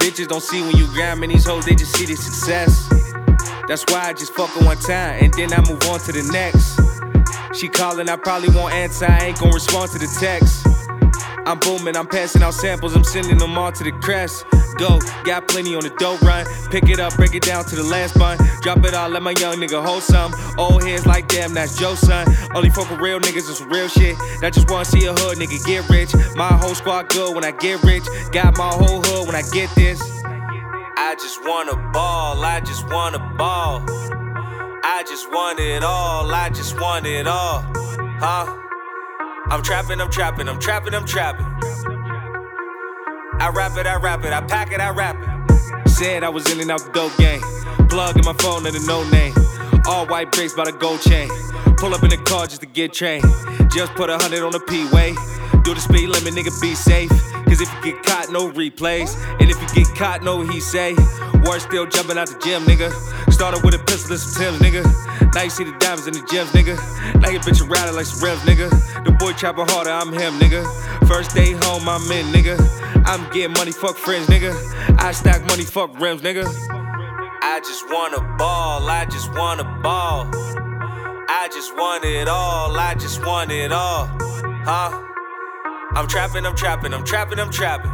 Bitches don't see when you grind, man, these hoes, they just see the success. That's why I just fuck her one time, and then I move on to the next. She calling, I probably won't answer, I ain't gon' respond to the text. I'm booming, I'm passing out samples, I'm sending them all to the crest. Go, got plenty on the dope run. Pick it up, break it down to the last bun. Drop it all, let my young nigga hold some. Old heads like damn, that's Joe's son. Only fuck with real niggas, it's real shit. Not just wanna see a hood nigga get rich. My whole squad good when I get rich. Got my whole hood when I get this. I just wanna ball, I just wanna ball. I just want it all, I just want it all. Huh? I'm trapping, I'm trapping, I'm trapping, I'm trapping. I rap it, I pack it, I rap it. Said I was in and out the dope game. Plug in my phone and a no name. All white bricks by the gold chain. Pull up in the car just to get trained. Just put 100 on the P-way. Do the speed limit, nigga, be safe. Cause if you get caught, no replays. And if you get caught, know what he say. Word still jumping out the gym, nigga. Started with a pistol and some Timbs, nigga. Now you see the diamonds in the gems, nigga. Now your bitch riding like some rims, nigga. The boy trapping harder, I'm him, nigga. First day home, I'm in, nigga. I'm getting money, fuck friends, nigga. I stack money, fuck rims, nigga. I just wanna ball, I just wanna ball. I just want it all, I just want it all. Huh? I'm trapping, I'm trapping, I'm trapping, I'm trapping.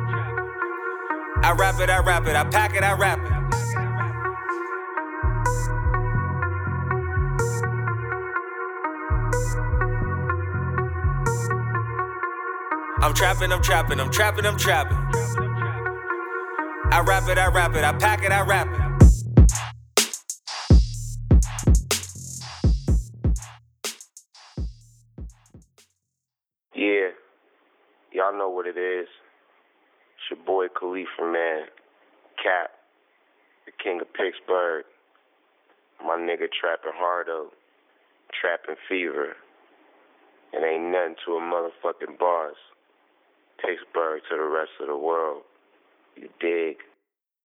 I rap it, I pack it, I rap it. I'm trapping, I'm trapping, I'm trapping, I'm trapping. I rap it, I pack it, I rap it. Yeah, y'all know what it is. It's your boy Khalifa, man. Cap, the king of Pittsburgh. My nigga trapping hardo, trapping fever. It ain't nothing to a motherfucking bars. Pittsburgh to the rest of the world. You dig?